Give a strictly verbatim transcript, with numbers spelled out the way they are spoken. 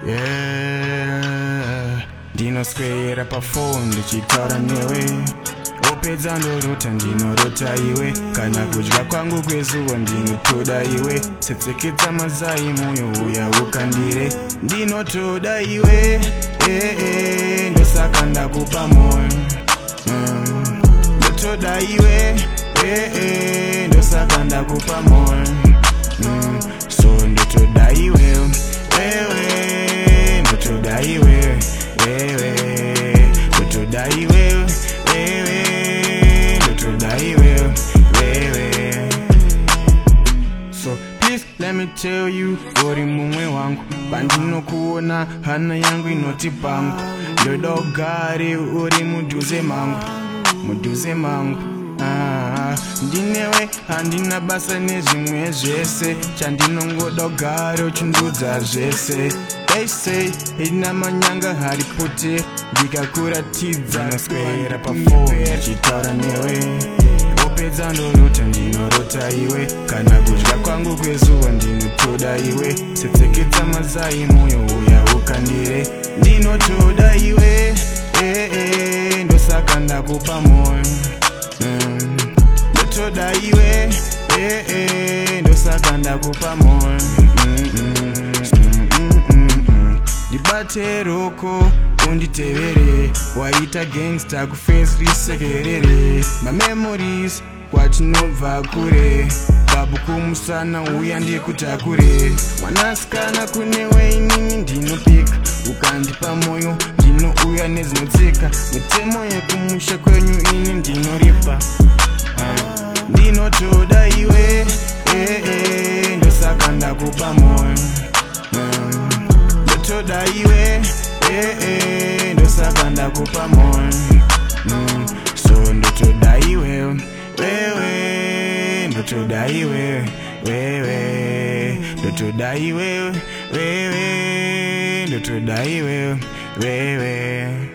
Yeah, ndinoswera pafoni ndichitaura newe, wopedza ndorota ndinorota iwe, kana kudya kwangu kwezuva ndinotoda iwe, tsetsekedza mazai moyo uya ukandire, ndinotoda iwe, eh, eh, ndosaka ndakupa moyo, mm, ndotoda iwe, eh, eh, ndosaka ndakupa moyo, mm, so ndotoda iwe, wewe ndotoda iwe, wewe ndotoda iwe, wewe ndotoda iwe, wewe. So please let me tell you, uri mumwe wangu, pandinokuona hana yangu inoti pangu, ndoda ugare uri mudhuze mangu, mudhuze mangu. Ah, ndinewe handina basa nezvimwe zvese, chandinongoda ugare uchindudza zvese. They say ina manyanga haripote, ndikakuratidza noswera pafoni ndichitaura newe, wopedza ndorota ndinorota iwe, kana kudya kwangu kwezuva ndinotoda iwe, tsetsekedza mazai moyo uya ukandire, ndinotoda iwe, eh, eh, ndosaka ndakupa moyo, mm, ndotoda iwe, eh, eh, ndosaka ndakupa moyo, mm, mm, ndibate roko unditevere, waita gangsta kufence risekerere, mamemories kwatinobva kure, babu kumusana uya ndikutakure, mwanasikana kunewe inini ndinopika, ukandipa moyo ndinouya nezinotsika, mitemo yekumusha kwenyu ini ndinoripa, uh, ndinotoda iwe, eh, eh, ndosaka ndakupa moyo, um, ndotoda iwe, eh, eh, ndosaka ndakupa moyo, mm, so ndotoda iwe, wewe ndotoda iwe, wewe ndotoda iwe, wewe ndotoda iwe, wewe.